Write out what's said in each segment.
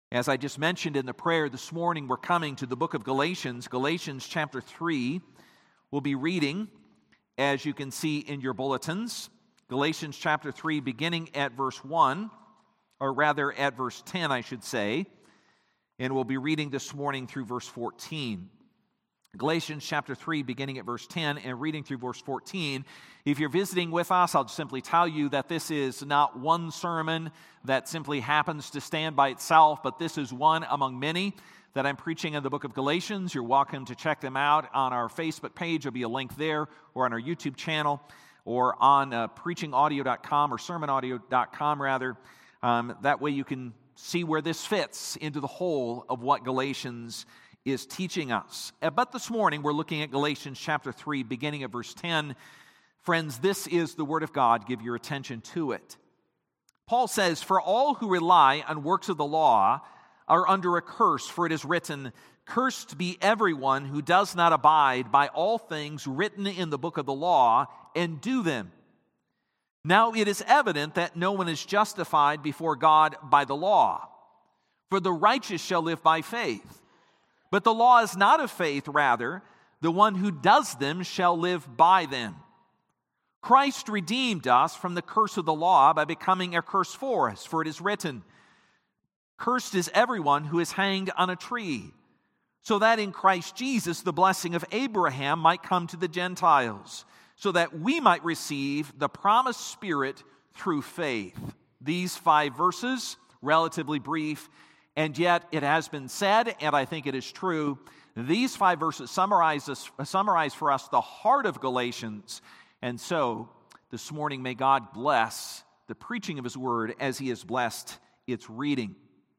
As I just mentioned in the prayer this morning, we're coming to the book of Galatians, Galatians chapter 3. We'll be reading, as you can see in your bulletins, Galatians chapter 3, beginning at verse 1, or rather at verse 10, I should say, and we'll be reading this morning through verse 14. Galatians chapter 3, beginning at verse 10 and reading through verse 14. If you're visiting with us, I'll just simply tell you that this is not one sermon that simply happens to stand by itself, but this is one among many that I'm preaching in the book of Galatians. You're welcome to check them out on our Facebook page. There'll be a link there, or on our YouTube channel, or on preachingaudio.com, or sermonaudio.com rather. That way you can see where this fits into the whole of what Galatians is teaching us. But this morning we're looking at Galatians chapter 3, beginning at verse 10. Friends, this is the word of God. Give your attention to it. Paul says, "For all who rely on works of the law are under a curse, for it is written, 'Cursed be everyone who does not abide by all things written in the book of the law and do them.' Now it is evident that no one is justified before God by the law, for the righteous shall live by faith. But the law is not of faith, rather, the one who does them shall live by them. Christ redeemed us from the curse of the law by becoming a curse for us, for it is written, 'Cursed is everyone who is hanged on a tree,' so that in Christ Jesus the blessing of Abraham might come to the Gentiles, so that we might receive the promised Spirit through faith." These 5 verses, relatively brief, and yet it has been said, and I think it is true, these 5 verses summarize for us the heart of Galatians. And so, this morning, may God bless the preaching of His Word as He has blessed its reading.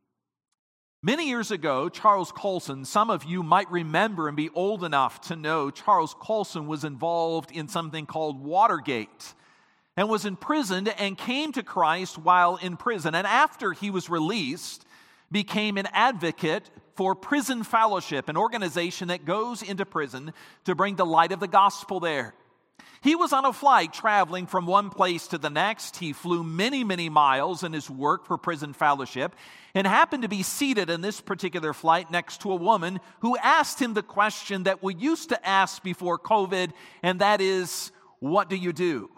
Many years ago, Charles Colson, some of you might remember and be old enough to know Charles Colson was involved in something called Watergate and was imprisoned and came to Christ while in prison. And after he was released, became an advocate for Prison Fellowship, an organization that goes into prison to bring the light of the gospel there. He was on a flight traveling from one place to the next. He flew many, many miles in his work for Prison Fellowship and happened to be seated in this particular flight next to a woman who asked him the question that we used to ask before COVID, and that is, "What do you do?"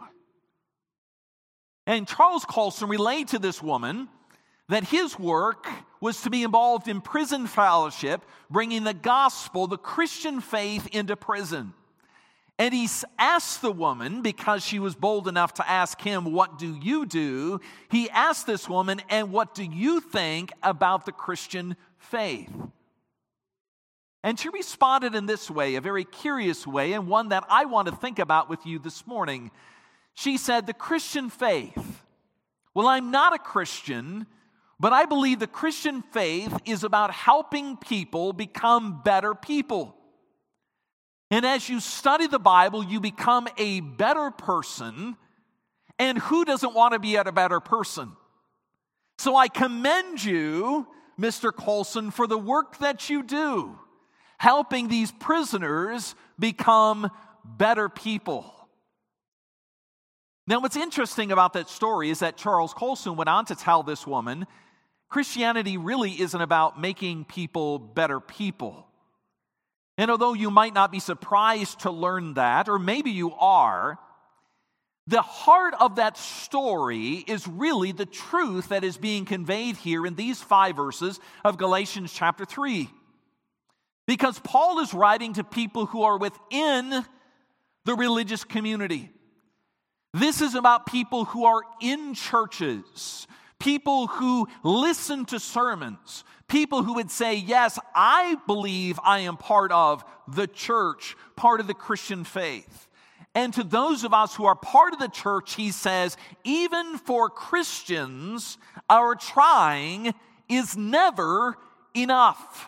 And Charles Colson relayed to this woman that his work was to be involved in Prison Fellowship, bringing the gospel, the Christian faith, into prison. And he asked the woman, because she was bold enough to ask him, "What do you do?" He asked this woman, "And what do you think about the Christian faith?" And she responded in this way, a very curious way, and one that I want to think about with you this morning. She said, "The Christian faith. Well, I'm not a Christian, but I believe the Christian faith is about helping people become better people. And as you study the Bible, you become a better person. And who doesn't want to be a better person? So I commend you, Mr. Colson, for the work that you do, helping these prisoners become better people." Now, what's interesting about that story is that Charles Colson went on to tell this woman, Christianity really isn't about making people better people. And although you might not be surprised to learn that, or maybe you are, the heart of that story is really the truth that is being conveyed here in these 5 verses of Galatians chapter 3. Because Paul is writing to people who are within the religious community. This is about people who are in churches, people who listen to sermons, people who would say, "Yes, I believe I am part of the church, part of the Christian faith." And to those of us who are part of the church, he says, even for Christians, our trying is never enough.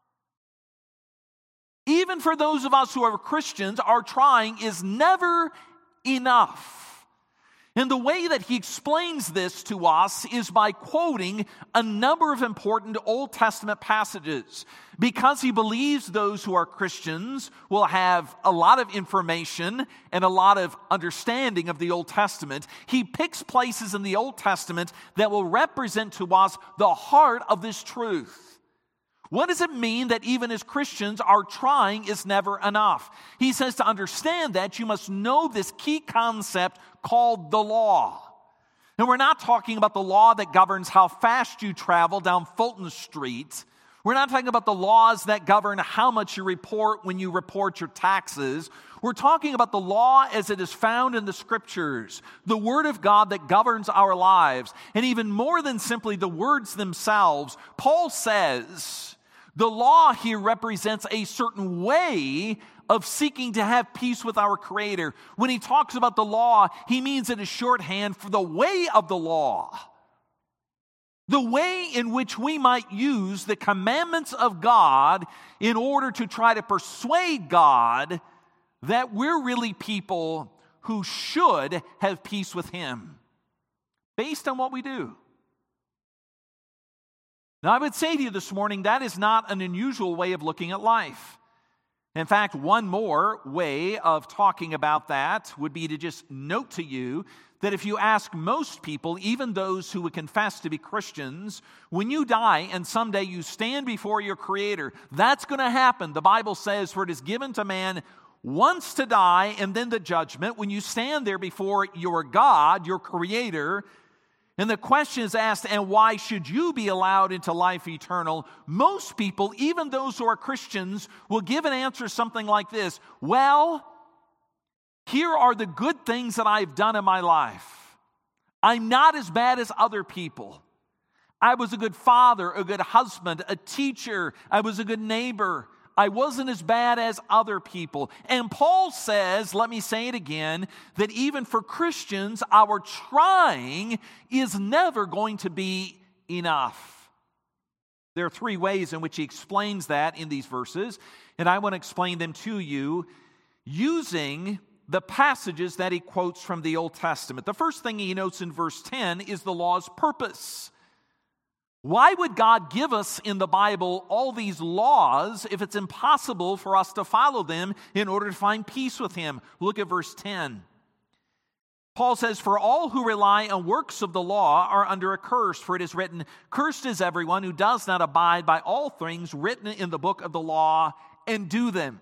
Even for those of us who are Christians, our trying is never enough. And the way that he explains this to us is by quoting a number of important Old Testament passages. Because he believes those who are Christians will have a lot of information and a lot of understanding of the Old Testament, he picks places in the Old Testament that will represent to us the heart of this truth. What does it mean that even as Christians, our trying is never enough? He says to understand that, you must know this key concept called the law. And we're not talking about the law that governs how fast you travel down Fulton Street. We're not talking about the laws that govern how much you report when you report your taxes. We're talking about the law as it is found in the Scriptures, the Word of God that governs our lives. And even more than simply the words themselves, Paul says the law here represents a certain way of seeking to have peace with our Creator. When he talks about the law, he means it is shorthand for the way of the law. The way in which we might use the commandments of God in order to try to persuade God that we're really people who should have peace with Him based on what we do. Now, I would say to you this morning, that is not an unusual way of looking at life. In fact, one more way of talking about that would be to just note to you that if you ask most people, even those who would confess to be Christians, when you die and someday you stand before your Creator, that's going to happen. The Bible says, for it is given to man once to die and then the judgment. When you stand there before your God, your Creator, and the question is asked, and why should you be allowed into life eternal? Most people, even those who are Christians, will give an answer something like this. Well, here are the good things that I've done in my life. I'm not as bad as other people. I was a good father, a good husband, a teacher. I was a good neighbor. I wasn't as bad as other people. And Paul says, let me say it again, that even for Christians, our trying is never going to be enough. There are three ways in which he explains that in these verses, and I want to explain them to you using the passages that he quotes from the Old Testament. The first thing he notes in verse 10 is the law's purpose. Why would God give us in the Bible all these laws if it's impossible for us to follow them in order to find peace with Him? Look at verse 10. Paul says, for all who rely on works of the law are under a curse, for it is written, cursed is everyone who does not abide by all things written in the book of the law and do them.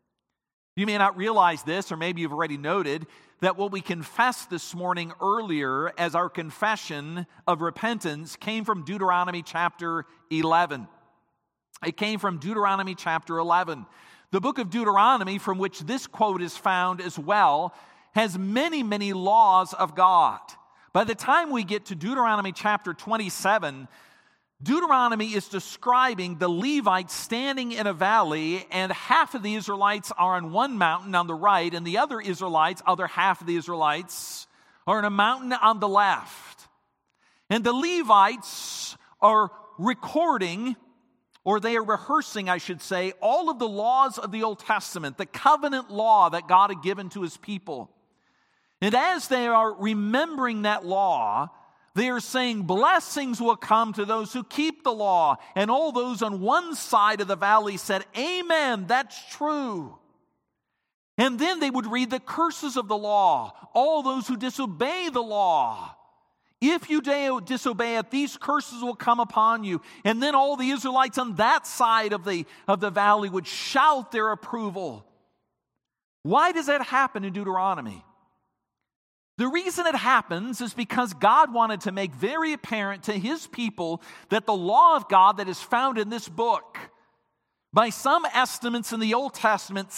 You may not realize this, or maybe you've already noted, that what we confessed this morning earlier as our confession of repentance came from Deuteronomy chapter 11. It came from Deuteronomy chapter 11. The book of Deuteronomy, from which this quote is found as well, has many, many laws of God. By the time we get to Deuteronomy chapter 27, Deuteronomy is describing the Levites standing in a valley, and half of the Israelites are on one mountain on the right, and the other half of the Israelites, are on a mountain on the left. And the Levites are recording, or they are rehearsing, I should say, all of the laws of the Old Testament, the covenant law that God had given to His people. And as they are remembering that law, they are saying blessings will come to those who keep the law. And all those on one side of the valley said, amen, that's true. And then they would read the curses of the law. All those who disobey the law. If you disobey it, these curses will come upon you. And then all the Israelites on that side of the valley would shout their approval. Why does that happen in Deuteronomy? The reason it happens is because God wanted to make very apparent to His people that the law of God that is found in this book, by some estimates in the Old Testament,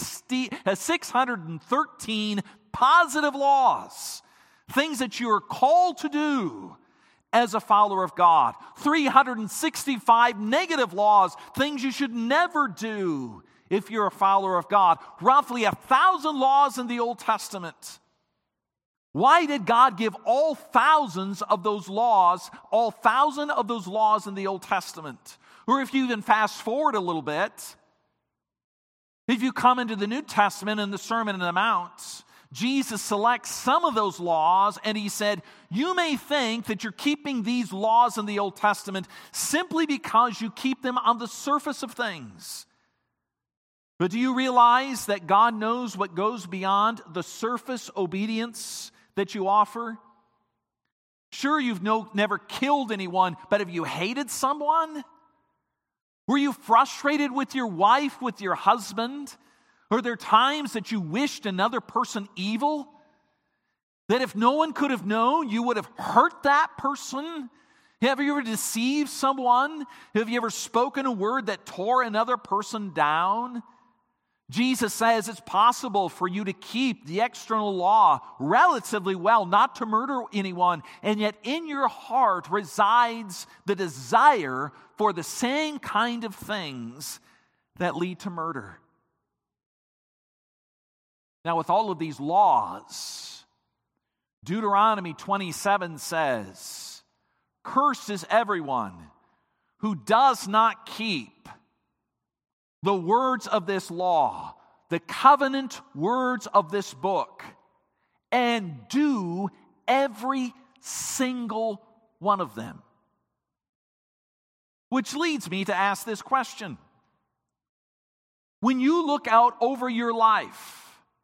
613 positive laws, things that you are called to do as a follower of God, 365 negative laws, things you should never do if you're a follower of God, roughly 1,000 laws in the Old Testament. Why did God give all thousands of those laws in the Old Testament? Or if you even fast forward a little bit, if you come into the New Testament and the Sermon on the Mount, Jesus selects some of those laws, and he said, you may think that you're keeping these laws in the Old Testament simply because you keep them on the surface of things. But do you realize that God knows what goes beyond the surface obedience that you offer? Sure, you've never killed anyone, but have you hated someone? Were you frustrated with your wife, with your husband? Are there times that you wished another person evil? That if no one could have known, you would have hurt that person? Have you ever deceived someone? Have you ever spoken a word that tore another person down? Jesus says it's possible for you to keep the external law relatively well, not to murder anyone, and yet in your heart resides the desire for the same kind of things that lead to murder. Now, with all of these laws, Deuteronomy 27 says, cursed is everyone who does not keep the words of this law, the covenant words of this book, and do every single one of them. Which leads me to ask this question. When you look out over your life,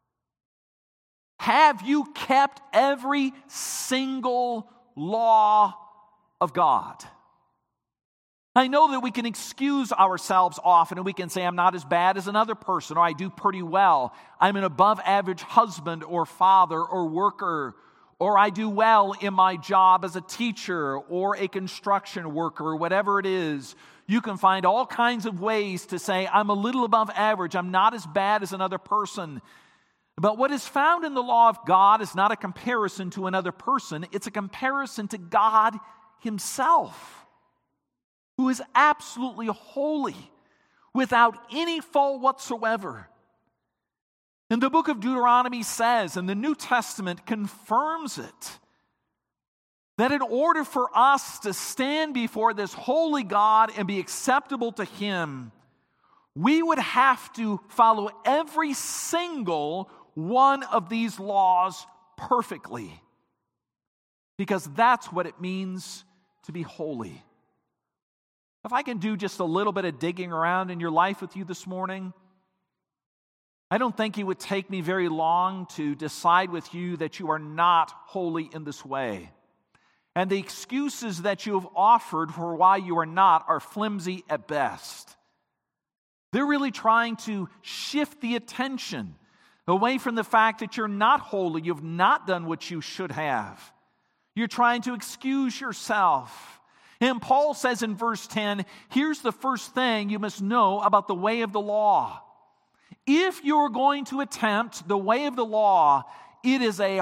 have you kept every single law of God? I know that we can excuse ourselves often and we can say, I'm not as bad as another person, or I do pretty well. I'm an above average husband or father or worker, or I do well in my job as a teacher or a construction worker, or whatever it is. You can find all kinds of ways to say, I'm a little above average. I'm not as bad as another person. But what is found in the law of God is not a comparison to another person. It's a comparison to God Himself, who is absolutely holy, without any fault whatsoever. And the book of Deuteronomy says, and the New Testament confirms it, that in order for us to stand before this holy God and be acceptable to Him, we would have to follow every single one of these laws perfectly, because that's what it means to be holy. If I can do just a little bit of digging around in your life with you this morning, I don't think it would take me very long to decide with you that you are not holy in this way. And the excuses that you have offered for why you are not are flimsy at best. They're really trying to shift the attention away from the fact that you're not holy, you've not done what you should have. You're trying to excuse yourself. And Paul says in verse 10, here's the first thing you must know about the way of the law. If you're going to attempt the way of the law, it is an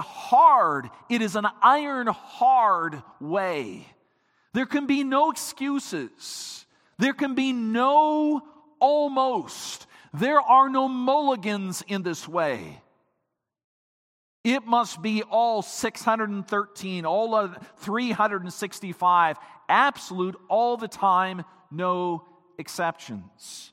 iron hard way. There can be no excuses. There can be no almost. There are no mulligans in this way. It must be all 613, all 365, absolute all the time, no exceptions.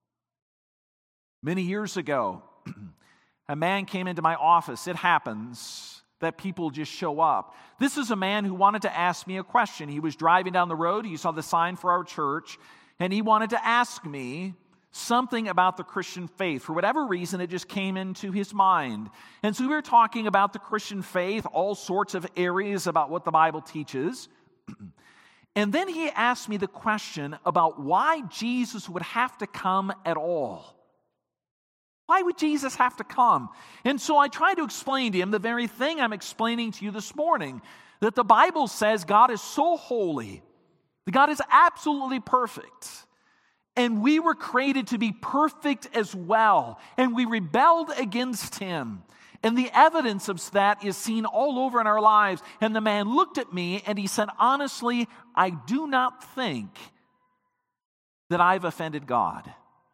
Many years ago, a man came into my office. It happens that people just show up. This is a man who wanted to ask me a question. He was driving down the road. He saw the sign for our church, and he wanted to ask me something about the Christian faith. For whatever reason, it just came into his mind. And so we were talking about the Christian faith, all sorts of areas about what the Bible teaches. And then he asked me the question about why Jesus would have to come at all. Why would Jesus have to come? And so I tried to explain to him the very thing I'm explaining to you this morning, that the Bible says God is so holy, that God is absolutely perfect. And we were created to be perfect as well. And we rebelled against Him. And the evidence of that is seen all over in our lives. And the man looked at me and he said, honestly, I do not think that I've offended God.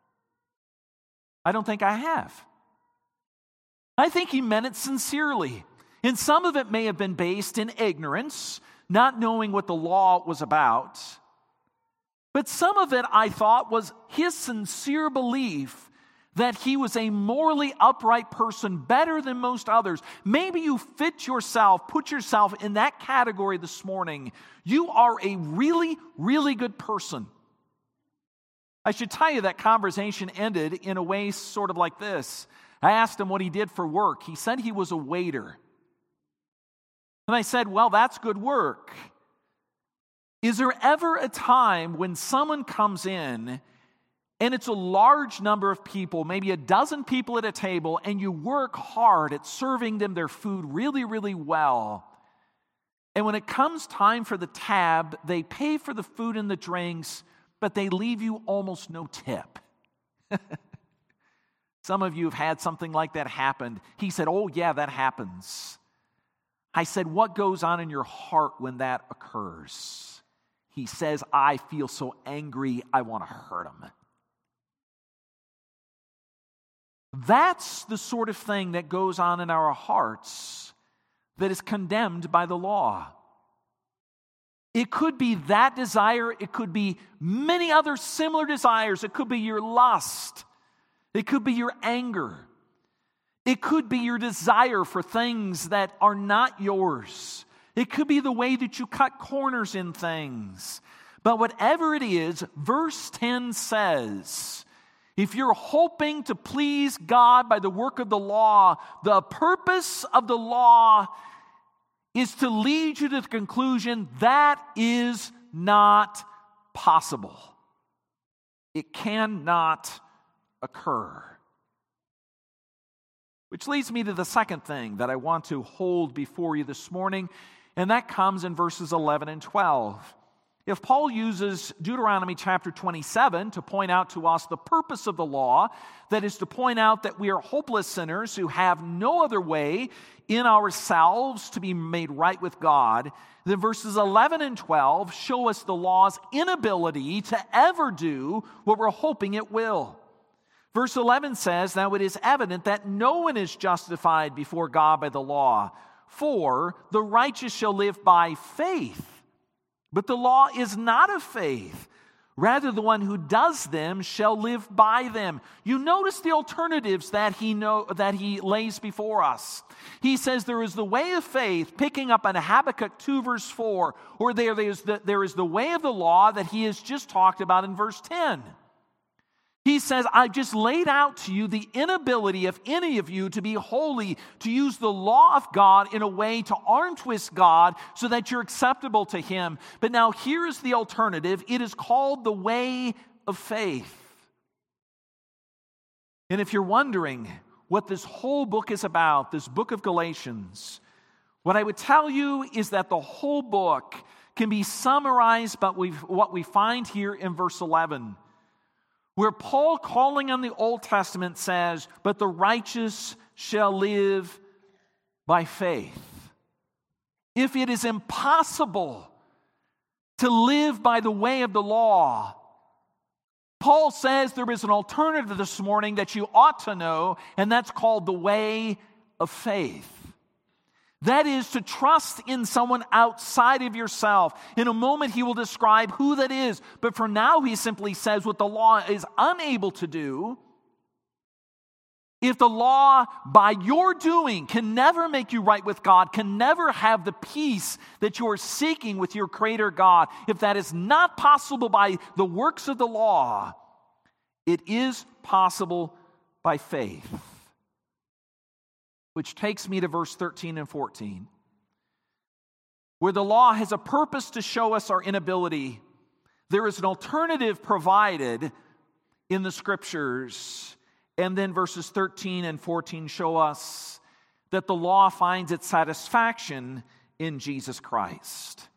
I don't think I have. I think he meant it sincerely. And some of it may have been based in ignorance, not knowing what the law was about. But some of it, I thought, was his sincere belief that he was a morally upright person, better than most others. Maybe you put yourself in that category this morning. You are a really, really good person. I should tell you that conversation ended in a way sort of like this. I asked him what he did for work. He said he was a waiter. And I said, well, that's good work. Is there ever a time when someone comes in and it's a large number of people, maybe a dozen people at a table, and you work hard at serving them their food really, really well, and when it comes time for the tab, they pay for the food and the drinks, but they leave you almost no tip? Some of you have had something like that happen. He said, oh yeah, that happens. I said, what goes on in your heart when that occurs? He says, I feel so angry, I want to hurt him. That's the sort of thing that goes on in our hearts that is condemned by the law. It could be that desire. It could be many other similar desires. It could be your lust. It could be your anger. It could be your desire for things that are not yours. It could be the way that you cut corners in things. But whatever it is, verse 10 says, if you're hoping to please God by the work of the law, the purpose of the law is to lead you to the conclusion that is not possible. It cannot occur. Which leads me to the second thing that I want to hold before you this morning, and that comes in verses 11 and 12. If Paul uses Deuteronomy chapter 27 to point out to us the purpose of the law, that is to point out that we are hopeless sinners who have no other way in ourselves to be made right with God, then verses 11 and 12 show us the law's inability to ever do what we're hoping it will. Verse 11 says, now it is evident that no one is justified before God by the law, for the righteous shall live by faith. But the law is not of faith. Rather, the one who does them shall live by them. You notice the alternatives that he lays before us. He says there is the way of faith, picking up on Habakkuk 2 verse 4, or there is the way of the law that he has just talked about in verse 10. He says, I've just laid out to you the inability of any of you to be holy, to use the law of God in a way to arm twist God so that you're acceptable to Him. But now here is the alternative. It is called the way of faith. And if you're wondering what this whole book is about, this book of Galatians, what I would tell you is that the whole book can be summarized by what we find here in verse 11. Where Paul, calling on the Old Testament, says, but the righteous shall live by faith. If it is impossible to live by the way of the law, Paul says there is an alternative this morning that you ought to know, and that's called the way of faith. That is to trust in someone outside of yourself. In a moment, he will describe who that is. But for now, he simply says what the law is unable to do. If the law, by your doing, can never make you right with God, can never have the peace that you are seeking with your Creator God, if that is not possible by the works of the law, it is possible by faith. Which takes me to verse 13 and 14, where the law has a purpose to show us our inability. There is an alternative provided in the Scriptures, and then verses 13 and 14 show us that the law finds its satisfaction in Jesus Christ.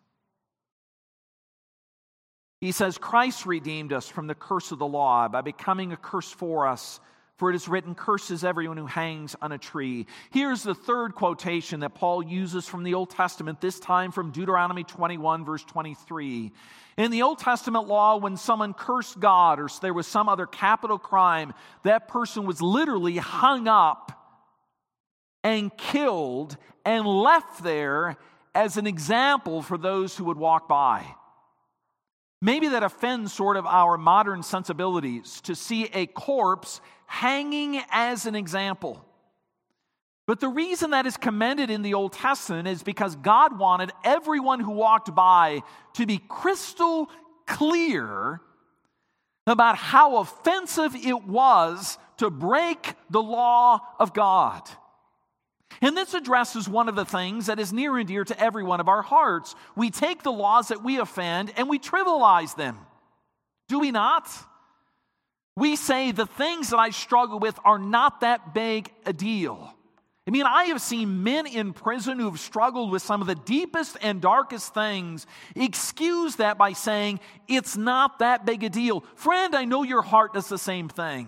He says, Christ redeemed us from the curse of the law by becoming a curse for us. For it is written, curses everyone who hangs on a tree. Here's the third quotation that Paul uses from the Old Testament, this time from Deuteronomy 21, verse 23. In the Old Testament law, when someone cursed God or there was some other capital crime, that person was literally hung up and killed and left there as an example for those who would walk by. Maybe that offends sort of our modern sensibilities to see a corpse hanging as an example. But the reason that is commended in the Old Testament is because God wanted everyone who walked by to be crystal clear about how offensive it was to break the law of God. And this addresses one of the things that is near and dear to every one of our hearts. We take the laws that we offend and we trivialize them. Do we not? We say the things that I struggle with are not that big a deal. I mean, I have seen men in prison who have struggled with some of the deepest and darkest things excuse that by saying, it's not that big a deal. Friend, I know your heart does the same thing.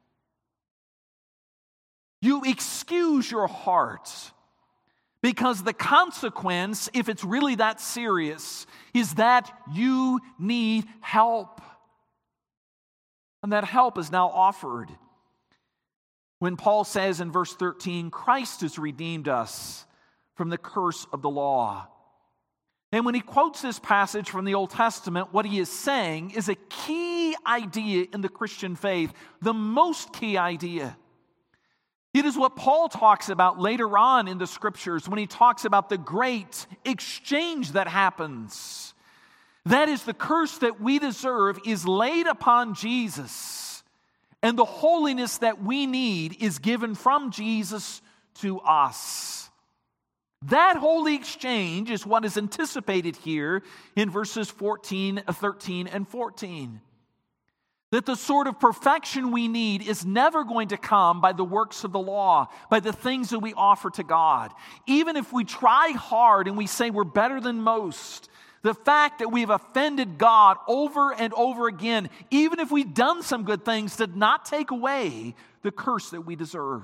You excuse your heart because the consequence, if it's really that serious, is that you need help. And that help is now offered. When Paul says in verse 13, Christ has redeemed us from the curse of the law. And when he quotes this passage from the Old Testament, what he is saying is a key idea in the Christian faith, the most key idea. It is what Paul talks about later on in the Scriptures when he talks about the great exchange that happens. That is, the curse that we deserve is laid upon Jesus, and the holiness that we need is given from Jesus to us. That holy exchange is what is anticipated here in verses 13, and 14. That the sort of perfection we need is never going to come by the works of the law, by the things that we offer to God. Even if we try hard and we say we're better than most, the fact that we've offended God over and over again, even if we've done some good things, did not take away the curse that we deserve.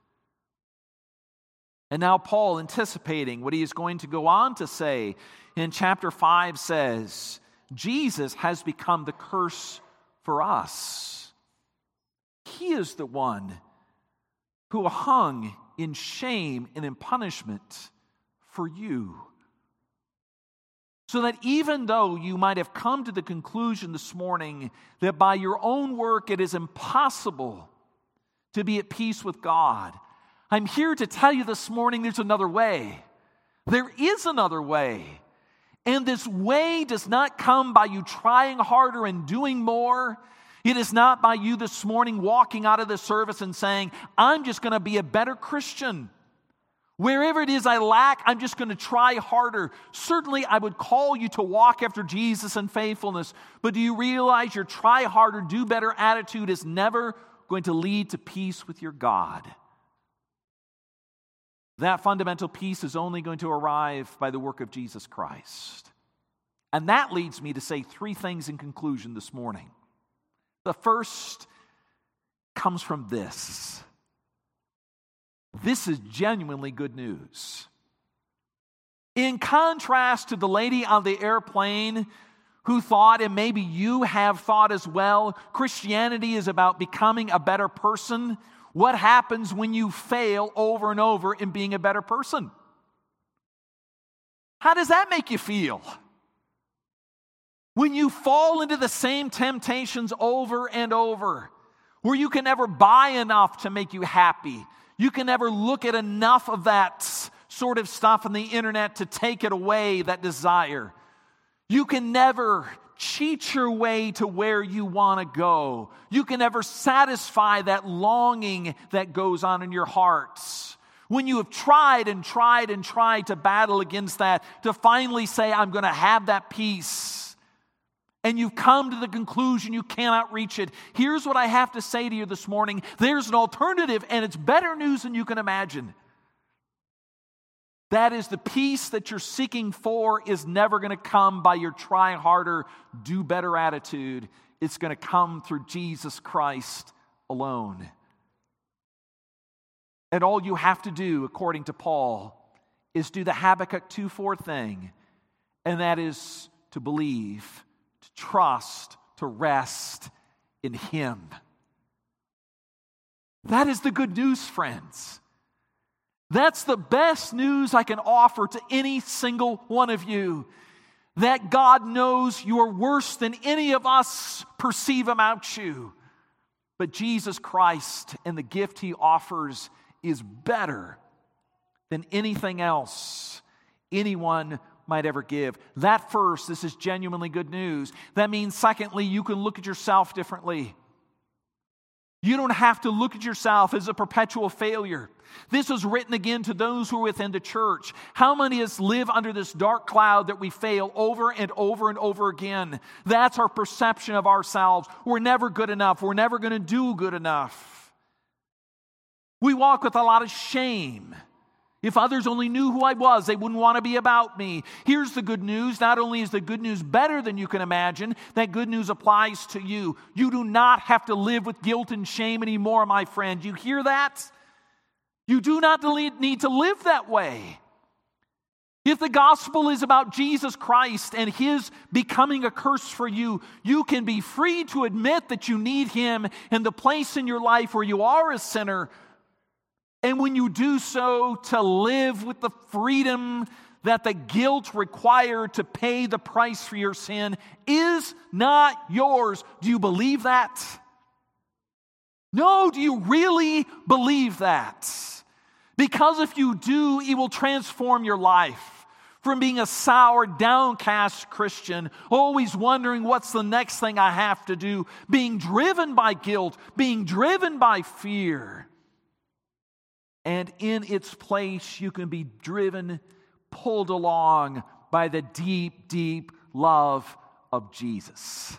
And now Paul, anticipating what he is going to go on to say in chapter 5, says, Jesus has become the curse for us. He is the one who hung in shame and in punishment for you. So that even though you might have come to the conclusion this morning that by your own work it is impossible to be at peace with God, I'm here to tell you this morning there's another way. There is another way. And this way does not come by you trying harder and doing more. It is not by you this morning walking out of the service and saying, I'm just going to be a better Christian. Wherever it is I lack, I'm just going to try harder. Certainly, I would call you to walk after Jesus in faithfulness. But do you realize your try harder, do better attitude is never going to lead to peace with your God? That fundamental peace is only going to arrive by the work of Jesus Christ. And that leads me to say three things in conclusion this morning. The first comes from this. This is genuinely good news. In contrast to the lady on the airplane who thought, and maybe you have thought as well, Christianity is about becoming a better person. What happens when you fail over and over in being a better person? How does that make you feel? When you fall into the same temptations over and over, where you can never buy enough to make you happy. You can never look at enough of that sort of stuff on the internet to take it away, that desire. You can never cheat your way to where you want to go. You can never satisfy that longing that goes on in your hearts. When you have tried and tried and tried to battle against that, to finally say, I'm going to have that peace, and you've come to the conclusion you cannot reach it, here's what I have to say to you this morning. There's an alternative, and it's better news than you can imagine. That is, the peace that you're seeking for is never going to come by your try harder, do better attitude. It's going to come through Jesus Christ alone. And all you have to do, according to Paul, is do the Habakkuk 2:4 thing, and that is to believe, to trust, to rest in Him. That is the good news, friends. That's the best news I can offer to any single one of you. that God knows you are worse than any of us perceive about you. But Jesus Christ and the gift He offers is better than anything else anyone might ever give. That first, this is genuinely good news. That means, secondly, you can look at yourself differently. You don't have to look at yourself as a perpetual failure. This was written again to those who are within the church. How many of us live under this dark cloud that we fail over and over and over again? That's our perception of ourselves. We're never good enough. We're never going to do good enough. We walk with a lot of shame. If others only knew who I was, they wouldn't want to be about me. Here's the good news. Not only is the good news better than you can imagine, that good news applies to you. You do not have to live with guilt and shame anymore, my friend. You hear that? You do not need to live that way. If the gospel is about Jesus Christ and His becoming a curse for you, you can be free to admit that you need Him in the place in your life where you are a sinner. And when you do so, to live with the freedom that the guilt required to pay the price for your sin is not yours. Do you believe that? No, do you really believe that? Because if you do, it will transform your life from being a sour, downcast Christian, always wondering what's the next thing I have to do, being driven by guilt, being driven by fear. And in its place, you can be driven, pulled along by the deep, deep love of Jesus.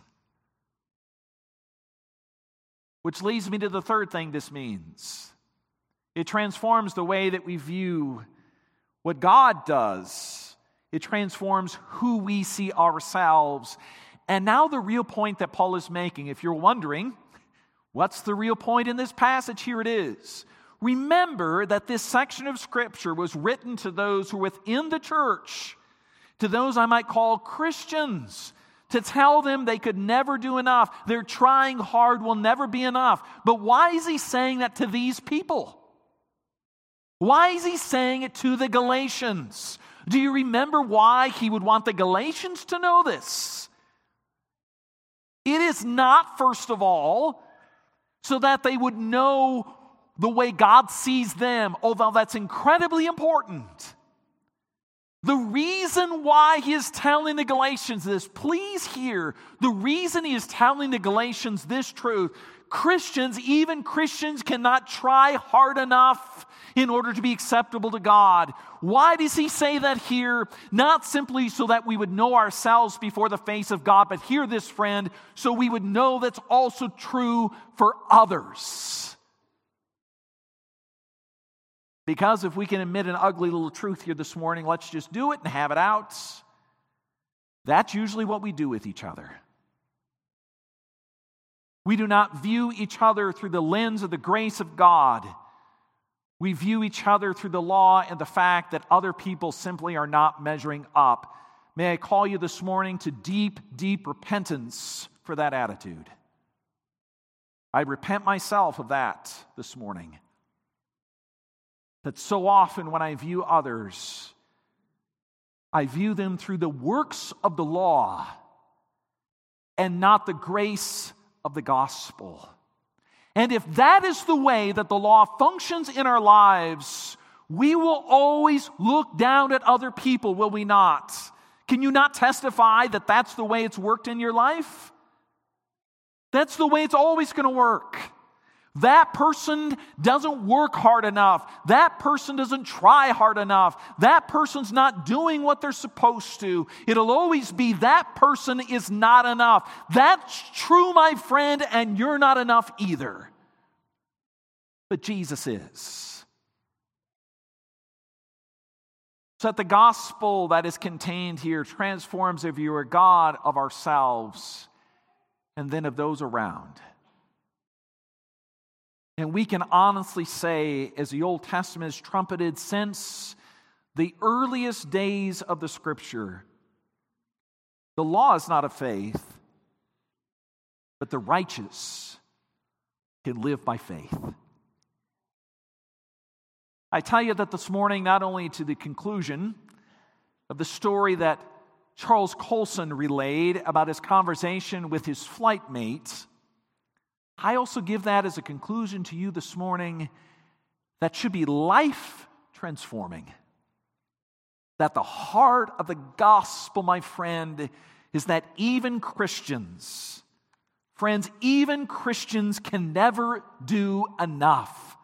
Which leads me to the third thing this means. It transforms the way that we view what God does. It transforms who we see ourselves. And now the real point that Paul is making, if you're wondering, what's the real point in this passage? Here it is. Remember that this section of Scripture was written to those who are within the church, to those I might call Christians, to tell them they could never do enough. Their trying hard will never be enough. But why is he saying that to these people? Why is he saying it to the Galatians? Do you remember why he would want the Galatians to know this? It is not, first of all, so that they would know the way God sees them, although that's incredibly important. The reason why he is telling the Galatians this, please hear, the reason he is telling the Galatians this truth, Christians, even Christians, cannot try hard enough in order to be acceptable to God. Why does he say that here? Not simply so that we would know ourselves before the face of God, but hear this, friend, so we would know that's also true for others. Because if we can admit an ugly little truth here this morning, let's just do it and have it out. That's usually what we do with each other. We do not view each other through the lens of the grace of God. We view each other through the law and the fact that other people simply are not measuring up. May I call you this morning to deep, deep repentance for that attitude. I repent myself of that this morning. That so often when I view others, I view them through the works of the law and not the grace of the gospel. And if that is the way that the law functions in our lives, we will always look down at other people, will we not? Can you not testify that that's the way it's worked in your life? That's the way it's always going to work. That person doesn't work hard enough. That person doesn't try hard enough. That person's not doing what they're supposed to. It'll always be that person is not enough. That's true, my friend, and you're not enough either. But Jesus is. So that the gospel that is contained here transforms if you are God of ourselves and then of those around. And we can honestly say, as the Old Testament is trumpeted since the earliest days of the Scripture, the law is not of faith, but the righteous can live by faith. I tell you that this morning, not only to the conclusion of the story that Charles Colson relayed about his conversation with his flight mate, I also give that as a conclusion to you this morning that should be life transforming. That the heart of the gospel, my friend, is that even Christians, friends, even Christians can never do enough.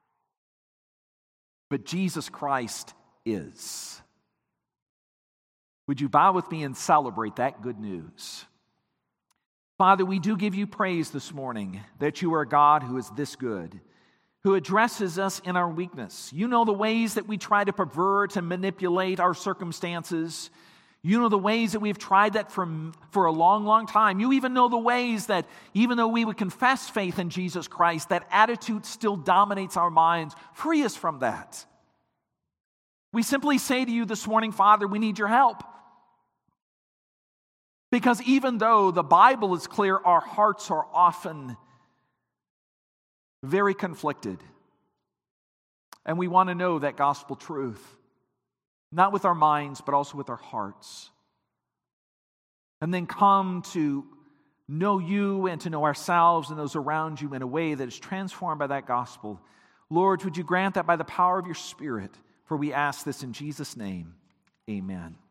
But Jesus Christ is. Would you bow with me and celebrate that good news? Father, we do give you praise this morning that you are a God who is this good, who addresses us in our weakness. You know the ways that we try to pervert and manipulate our circumstances. You know the ways that we've tried that for a long, long time. You even know the ways that even though we would confess faith in Jesus Christ, that attitude still dominates our minds. Free us from that. We simply say to you this morning, Father, we need your help. Because even though the Bible is clear, our hearts are often very conflicted. And we want to know that gospel truth, not with our minds, but also with our hearts. And then come to know you and to know ourselves and those around you in a way that is transformed by that gospel. Lord, would you grant that by the power of your Spirit? For we ask this in Jesus' name. Amen.